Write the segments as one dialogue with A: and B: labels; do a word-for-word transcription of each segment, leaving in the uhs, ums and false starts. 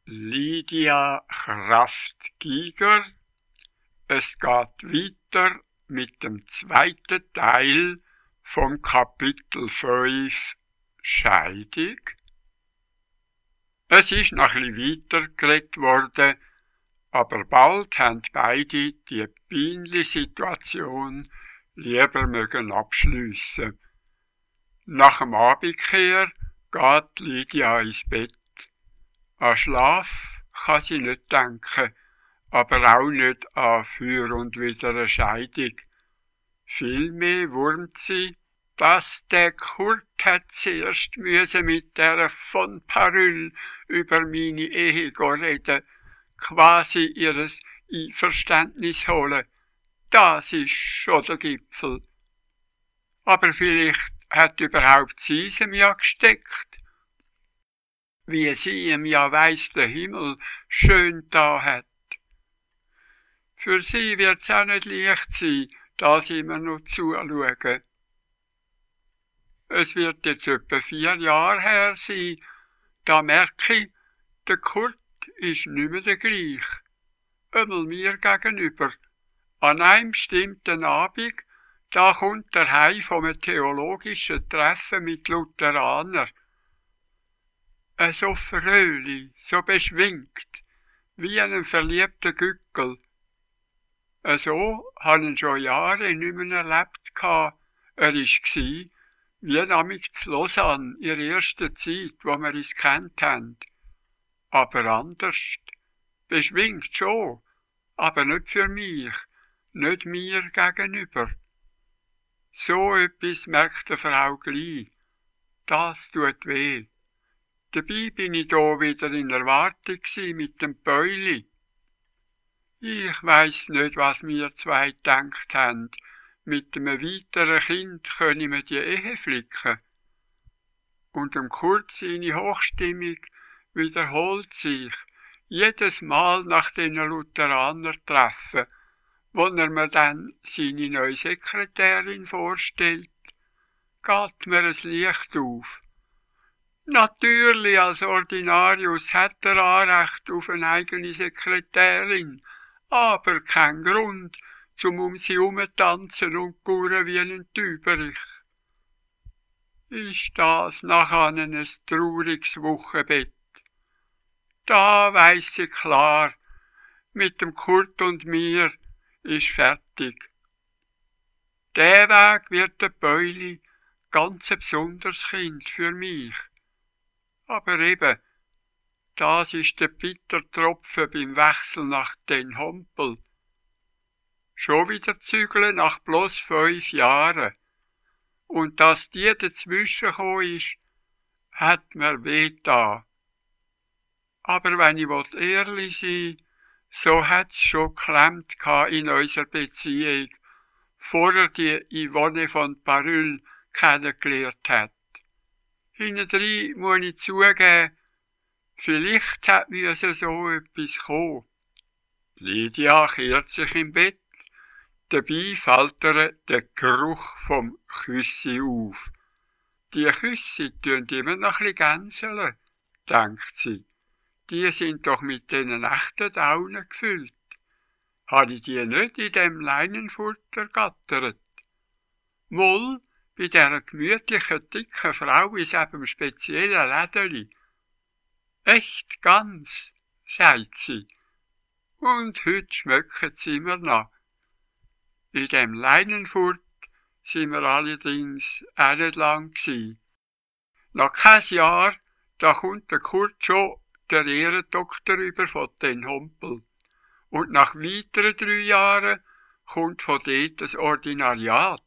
A: Lydia Kraft-Giger. Es geht weiter mit dem zweiten Teil vom Kapitel fünf Scheidung. Es ist noch ein bisschen weiter geredet worden, aber bald haben beide die peinliche Situation lieber mögen abschliessen. Nach dem Abendkehr geht Lydia ins Bett. An Schlaf kann sie nicht denken, aber auch nicht an für und wieder eine Scheidung. Vielmehr wurmt sie, dass der Kurt hat zuerst müsse mit der von Parüll über meine Ehe reden, quasi ihres Einverständnis holen. Das ist schon der Gipfel. Aber vielleicht hat überhaupt sie es ihm ja gesteckt. Wie sie ihm ja weiss der Himmel schön da hat. Für sie wird's auch nicht leicht sein, das immer noch zuschauen. Es wird jetzt etwa vier Jahre her sein, da merke ich, der Kurt ist nicht mehr der gleiche. Einmal mir gegenüber. An einem bestimmten Abend, da kommt er heim von einem theologischen Treffen mit Lutheranern. So fröhlich, so beschwingt, wie einen verliebten Gückel. So habe ich ihn schon Jahre nicht mehr erlebt. Er war, wie nämlich zu Lausanne, in der ersten Zeit, wo wir uns kennt haben. Aber anders. Beschwingt schon, aber nicht für mich, nicht mir gegenüber. So etwas merkt die Frau gleich. Das tut weh. Dabei bin ich da wieder in Erwartung mit dem Päuli. Ich weiss nicht, was wir zwei gedacht haben. Mit einem weiteren Kind können wir die Ehe flicken. Und um kurz seine Hochstimmung wiederholt sich jedes Mal nach den Lutheraner-Treffen, wo er mir dann seine neue Sekretärin vorstellt, geht mir ein Licht auf. Natürlich, als Ordinarius hat er Anrecht auf eine eigene Sekretärin, aber kein Grund, zum um sie herumtanzen und gurren wie ein Tüberich. Ist das nachher ein trauriges Wochenbett? Da weiss ich klar, mit dem Kurt und mir ist fertig. Der Weg wird der Päuli ganz ein besonderes Kind für mich. Aber eben, das ist der Bittertropfen beim Wechsel nach Den Hompel. Schon wieder zügeln nach bloß fünf Jahren. Und dass die dazwischen gekommen ist, hat mir weh getan. Aber wenn ich ehrlich sein will, so hat's schon geklemmt in unserer Beziehung, vorher die Yvonne von Parüll kennengelernt hat. Hintendrein muss ich zugeben, vielleicht hat mir so etwas kommen. Lydia kehrt sich im Bett, dabei fällt ihr der Geruch vom Küssi auf. Die Küsse tun immer noch ein bisschen gänseln, denkt sie. Die sind doch mit diesen echten Daunen gefüllt. Habe ich die nicht in dem Leinenfurter gattert? Moll, bei dieser gemütlichen, dicken Frau ist eben speziellen Lädeli. Echt ganz, sagt sie. Und heute schmecken sie mir noch. In dem Leinenfurt sind wir allerdings auch nicht lang gewesen. Nach kein Jahr, da kommt der Kurt schon der Ehrendoktor über von Den Hompel. Und nach weiteren drei Jahren kommt von dort das Ordinariat.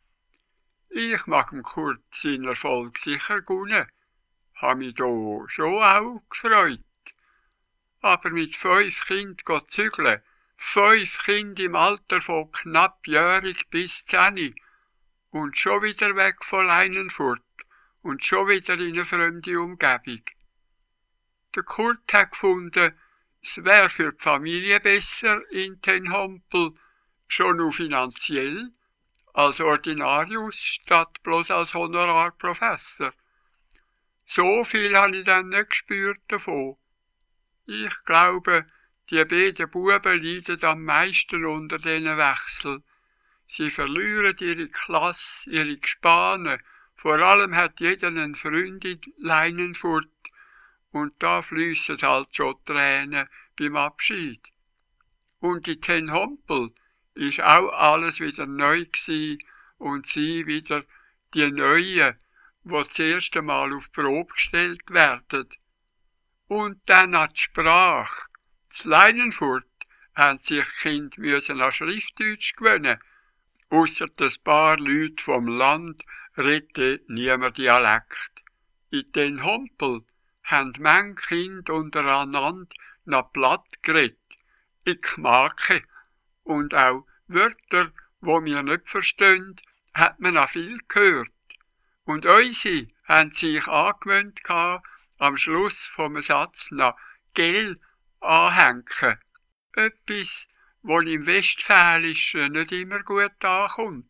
A: Ich mag dem Kurt seinen Erfolg sicher gönnen, habe mich da schon auch gefreut. Aber mit fünf Kindern zügeln, fünf Kinder im Alter von knappjährig bis zehn und schon wieder weg von Leinenfurt und schon wieder in eine fremde Umgebung. Der Kurt hat gefunden, es wäre für die Familie besser in Den Hompel, schon nur finanziell, als Ordinarius statt bloß als Honorarprofessor. So viel habe ich dann nicht gespürt davon. Ich glaube, die beiden Buben leiden am meisten unter diesen Wechsel. Sie verlieren ihre Klasse, ihre Gespane. Vor allem hat jeder einen Freund in Leinenfurt. Und da fliessen halt schon Tränen beim Abschied. Und in Ten Hompel ist auch alles wieder neu gsi und sie wieder die Neuen, die das erste Mal auf die Probe gestellt werden. Und dann an die Sprache. Zu Leinenfurt haben sich die Kinder müssen an Schriftdeutsch gewöhnen. Ausser ein paar Leute vom Land redet niemand Dialekt. In den Hompel haben manche Kinder untereinander noch platt geredet. Ich mag und auch Wörter, wo wir nicht verstehen, hat man auch viel gehört. Und unsere haben sich angewöhnt, am Schluss vom Satz noch «gell» anhängen. Etwas, was im Westfälischen nicht immer gut ankommt.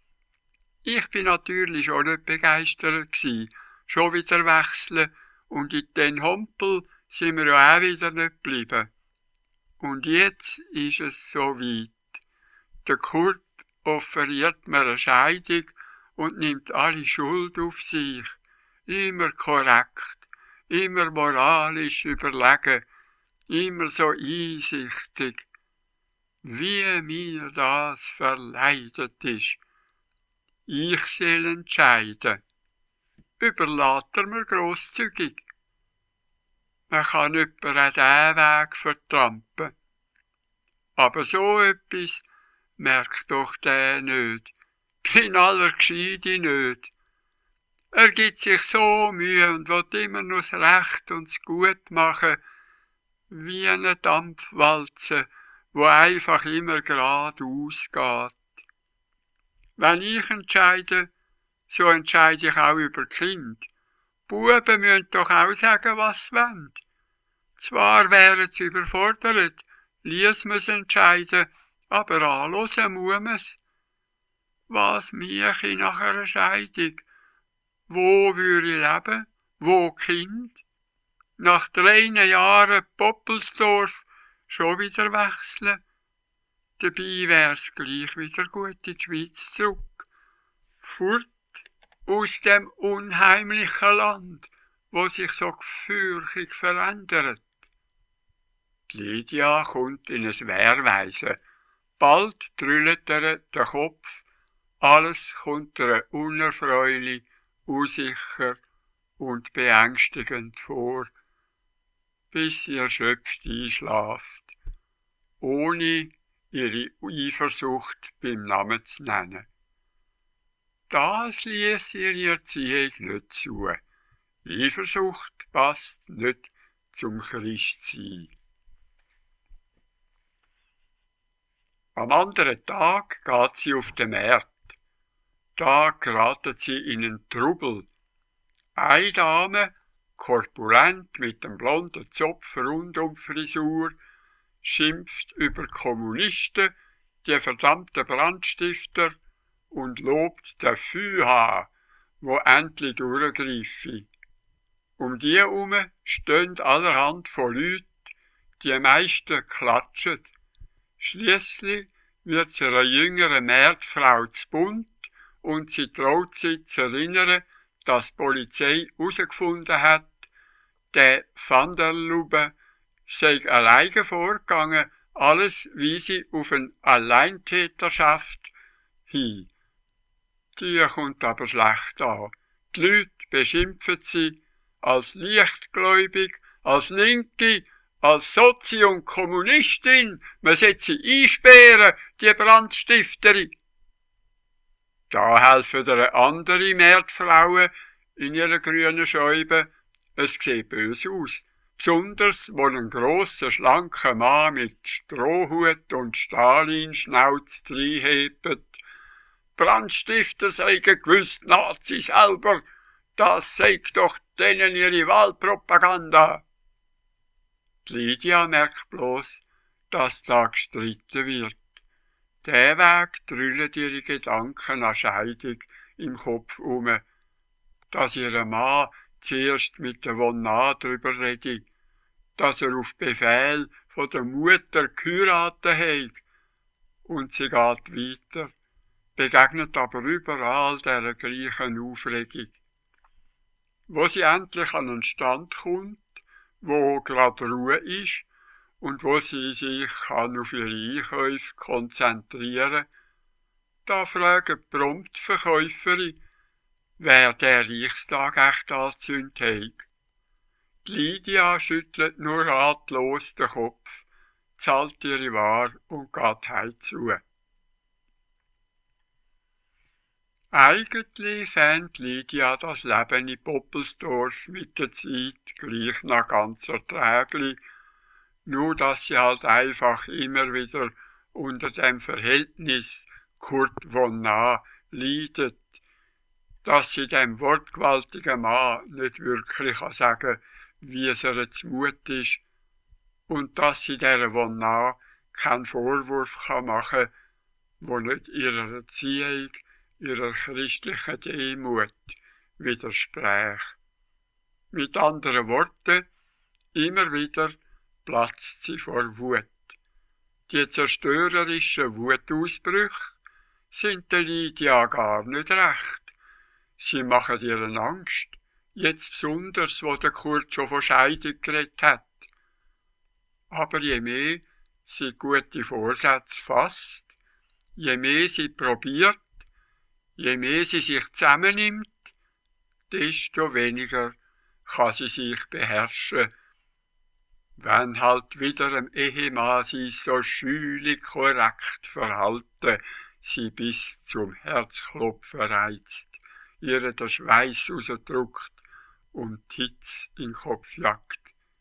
A: Ich bin natürlich auch nicht begeistert gsi, schon wieder wechseln, und in den Hompel sind wir ja auch wieder nicht geblieben. Und jetzt ist es so weit. Der Kurt offeriert mir eine Scheidung und nimmt alle Schuld auf sich. Immer korrekt, immer moralisch überlegen, immer so einsichtig. Wie mir das verleidet ist. Ich soll entscheiden. Überlässt er mir grosszügig. Man kann jemanden auch diesen Weg vertrampen. Aber so etwas merkt doch der nicht. Bin aller Gescheide nicht. Er gibt sich so Mühe und will immer nur das Recht und das Gut machen, wie eine Dampfwalze, wo einfach immer geradeaus geht. Wenn ich entscheide, so entscheide ich auch über Kind. Buben müssen doch auch sagen, was sie wollen. Zwar wären sie überfordert, ließ man es entscheiden, aber anhören muss man es. Was mich nach einer Scheidung? Wo würde ich leben? Wo Kind? Nach drei Jahren Poppelsdorf schon wieder wechseln? Dabei wär's gleich wieder gut in die Schweiz zurück. Fort aus dem unheimlichen Land, wo sich so gefürchtig verändert. Die Lydia kommt in ein Wehrweisen. Bald drüllt er den Kopf. Alles kommt ihr unerfreulich, unsicher und beängstigend vor, bis sie erschöpft einschläft, ohne ihre Eifersucht beim Namen zu nennen. Das ließ ihre Erziehung nicht zu. Eifersucht passt nicht zum Christsein. Am anderen Tag geht sie auf den Markt. Da geratet sie in einen Trubel. Eine Dame, korpulent mit dem blonden Zopf rund um die Frisur, schimpft über Kommunisten, die verdammten Brandstifter, und lobt den F H, wo endlich durchgreife. Um die herum stehen allerhand von Leuten, die meisten klatschen. Schliesslich wird sie einer jüngeren Märdfrau zu bunt und sie traut sich zu erinnern, dass die Polizei herausgefunden hat, der Van der Lubbe sei alleine vorgegangen, alles wie sie auf eine Alleintäterschaft hin. Die kommt aber schlecht an. Die Leute beschimpfen sie als leichtgläubig, als Linke, als Sozi und Kommunistin. Man sollte sie einsperren, die Brandstifterin. Da helfen ihr andere Märdfrauen in ihrer grünen Scheibe. Es sieht böse aus. Besonders, wo ein grosser, schlanker Mann mit Strohhut und Stalin-Schnauz reinhebt. Brandstifter seien gewiss Nazis selber. Das sagt doch denen ihre Wahlpropaganda. Die Lydia merkt bloß, dass da gestritten wird. Der Weg drüllen ihre Gedanken an Scheidung im Kopf um, dass ihr Mann zuerst mit der Wonna drüber rede, dass er auf Befehl von der Mutter geheiratet hat. Und sie geht weiter, begegnet aber überall dieser gleichen Aufregung. Wo sie endlich an einen Stand kommt, wo gerade Ruhe ist und wo sie sich kann auf ihre Einkäufe konzentrieren kann, da fragt prompt die Verkäuferin, wer der Reichstag echt angezündet hat. Die Lydia schüttelt nur ratlos den Kopf, zahlt ihre Ware und geht heimzu. Eigentlich fand Lydia das Leben in Poppelsdorf mit der Zeit gleich noch ganz erträglich, nur dass sie halt einfach immer wieder unter dem Verhältnis Kurt von Nah leidet, dass sie dem wortgewaltigen Mann nicht wirklich sagen kann, wie es ihr zumut ist, und dass sie dieser von Nah keinen Vorwurf machen kann, wo nicht ihrer Erziehung, ihrer christlichen Demut widerspricht. Mit anderen Worten, immer wieder platzt sie vor Wut. Die zerstörerischen Wutausbrüche sind der Lydia gar nicht recht. Sie machen ihr Angst, jetzt besonders, wo der Kurt schon von Scheidung geredet hat. Aber je mehr sie gute Vorsätze fasst, je mehr sie probiert, je mehr sie sich zusammennimmt, desto weniger kann sie sich beherrschen, wenn halt wieder dem Ehemann sie so schülich korrekt verhalten, sie bis zum Herzklopfen reizt, ihr der Schweiß rausdrückt und die Hitze in den Kopf jagt.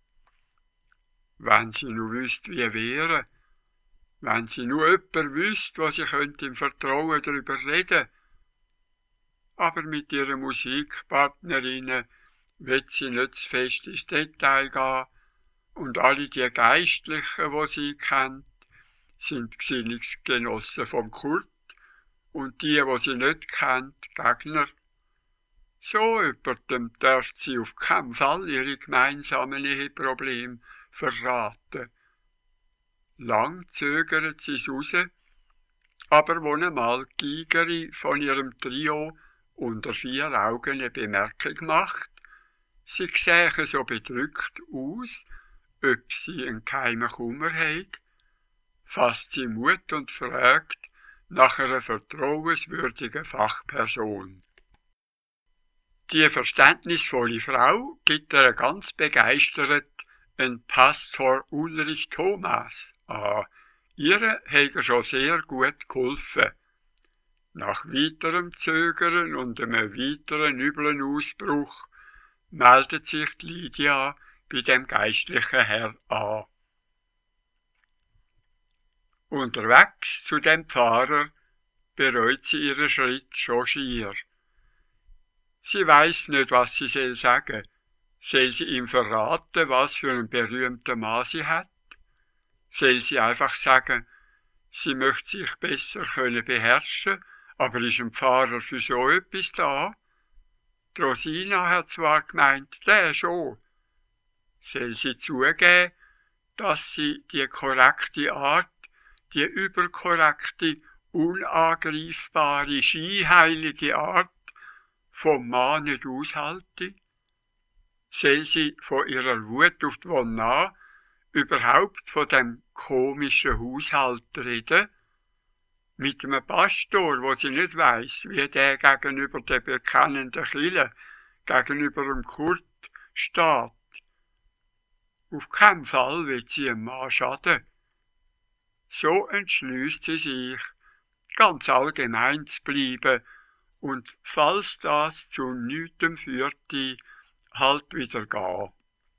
A: Wenn sie nur wüsste, wie wäre, wenn sie nur jemand wüsste, was sie könnte im Vertrauen darüber reden. Aber mit ihren Musikpartnerinnen wird sie nicht zu fest ins Detail gehen, und alle die Geistlichen, die sie kennt, sind Gesinnungsgenossen vom Kurt, und die, die sie nicht kennt, Gegner. So jemandem darf sie auf keinen Fall ihre gemeinsamen Eheprobleme verraten. Lang zögert sie es raus, aber wo einmal die Geigerin von ihrem Trio unter vier Augen eine Bemerkung macht, sie sähe so bedrückt aus, ob sie einen geheimen Kummer hat, fasst sie Mut und fragt nach einer vertrauenswürdigen Fachperson. Die verständnisvolle Frau gibt ihr ganz begeistert einen Pastor Ulrich Thomas an. Ihre hat er schon sehr gut geholfen. Nach weiterem Zögern und einem weiteren üblen Ausbruch meldet sich die Lydia bei dem geistlichen Herr an. Unterwegs zu dem Pfarrer bereut sie ihren Schritt schon schier. Sie weiß nicht, was sie soll sagen. Soll sie ihm verraten, was für einen berühmten Mann sie hat? Soll sie einfach sagen, sie möchte sich besser können beherrschen, aber ist ein Pfarrer für so etwas da? Die Rosina hat zwar gemeint, der schon. Soll sie zugeben, dass sie die korrekte Art, die überkorrekte, unangreifbare, scheinheilige Art vom Mann nicht aushalte? Soll sie von ihrer Wut auf die Wonna überhaupt von dem komischen Haushalt reden? Mit einem Pastor, wo sie nicht weiss, wie der gegenüber der bekennenden Kirche, gegenüber dem Kurt steht. Auf keinen Fall will sie einem Mann schaden. So entschließt sie sich, ganz allgemein zu bleiben und, falls das zu nichtem führte, halt wieder gehen.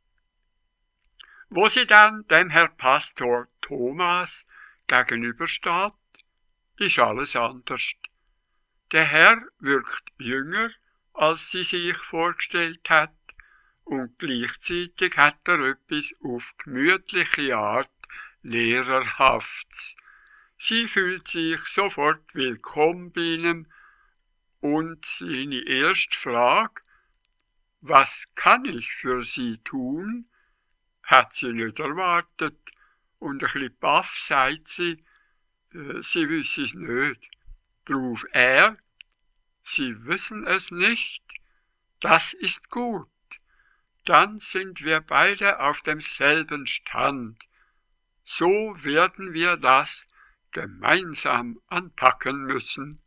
A: Wo sie dann dem Herr Pastor Thomas gegenübersteht, ist alles anders. Der Herr wirkt jünger, als sie sich vorgestellt hat, und gleichzeitig hat er etwas auf gemütliche Art Lehrerhaftes. Sie fühlt sich sofort willkommen bei ihm, und seine erste Frage, was kann ich für Sie tun, hat sie nicht erwartet, und ein bisschen baff sagt sie, äh, sie wisse es nicht. Drauf er, Sie wissen es nicht, das ist gut, dann sind wir beide auf demselben Stand. So werden wir das gemeinsam anpacken müssen.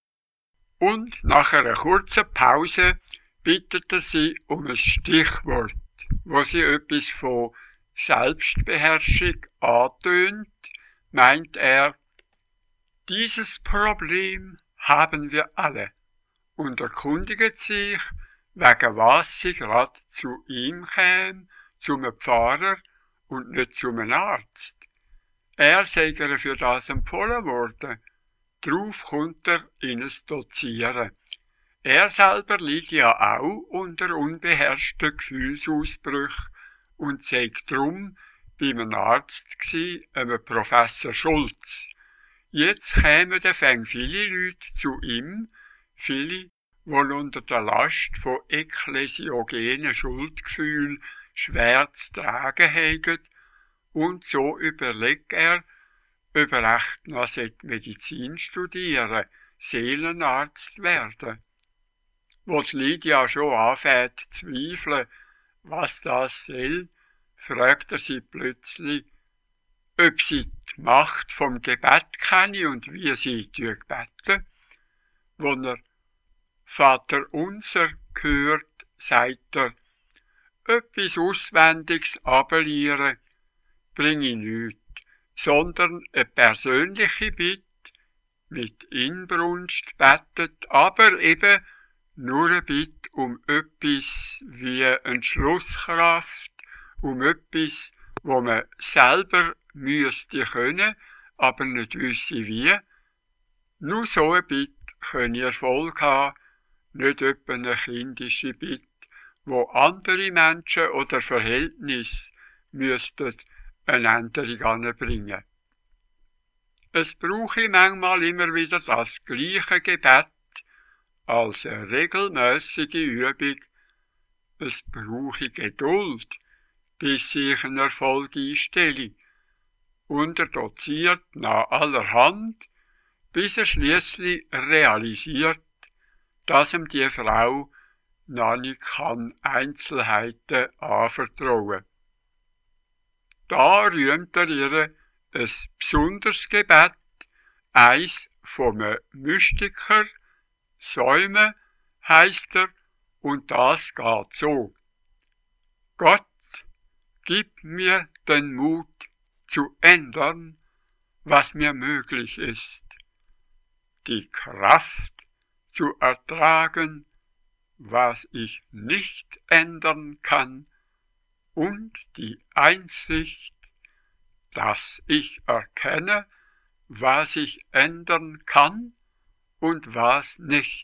A: Und nach einer kurzen Pause bittete sie um ein Stichwort, wo sie etwas von Selbstbeherrschung antönt, meint er, dieses Problem haben wir alle, und erkundigt sich, wegen was sie grad zu ihm käme, zum Pfarrer und nicht zum Arzt. Er sei ihr für das empfohlen worden. Darauf kommt er in es Dozieren. Er selber liegt ja auch unter unbeherrschten Gefühlsausbrüchen und sei drum beim Arzt gsi, einem Professor Schulz. Jetzt kämen dann fäng viele Leute zu ihm, viele, die unter der Last von ekklesiogenen Schuldgefühlen schwer zu tragen haben, und so überlegt er, ob er echt noch Medizin studieren, Seelenarzt werden. Wo die Lydia schon anfängt zu zweifeln, was das soll, fragt er sie plötzlich, ob sie die Macht vom Gebet kenne und wie sie gebeten. Wo er Vater unser hört, sagt er, etwas Auswendiges abelieren bringe ich nichts, sondern eine persönliche Bitte, mit Inbrunst betet, aber eben nur eine Bitte um etwas wie Entschlusskraft, um etwas, wo man selber müsste können, aber nicht wisse wie. Nur so eine Bitte könne Erfolg haben, nicht etwa eine kindische Bitte, wo andere Menschen oder Verhältnisse müssten eine Änderung anbringen. Es brauche manchmal immer wieder das gleiche Gebet als eine regelmäßige Übung. Es brauche Geduld, bis sich ein Erfolg einstelle. Und er doziert nach allerhand, bis er schließlich realisiert, dass ihm die Frau noch nicht kann Einzelheiten anvertrauen. Da rühmt er ihr ein besonderes Gebet, eins vom Mystiker, Säume heisst er, und das geht so. Gott, gib mir den Mut zu ändern, was mir möglich ist, die Kraft zu ertragen, was ich nicht ändern kann, und die Einsicht, dass ich erkenne, was ich ändern kann und was nicht.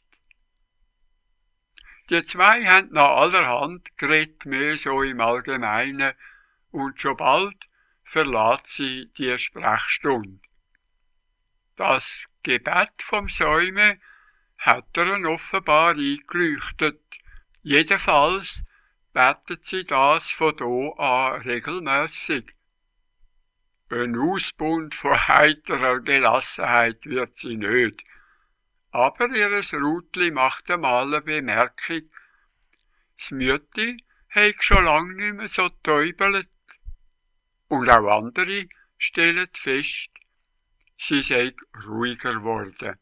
A: Die zwei haben nach allerhand geredet, mehr so im Allgemeinen, und schon bald verlässt sie die Sprechstunde. Das Gebet vom Säume hat er offenbar eingeleuchtet. Jedenfalls betet sie das von da an regelmässig. Ein Ausbund von heiterer Gelassenheit wird sie nicht. Aber ihres Rutli macht einmal eine Bemerkung. Das Mütti hat schon lange nicht mehr so täubelt. Und auch andere stellen fest, sie sei ruhiger geworden.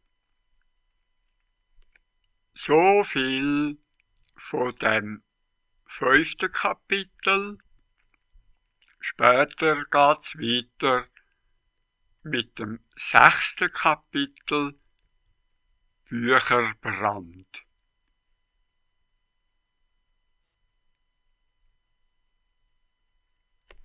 A: So viel von dem fünften Kapitel. Später geht's weiter mit dem sechsten Kapitel Bücherbrand.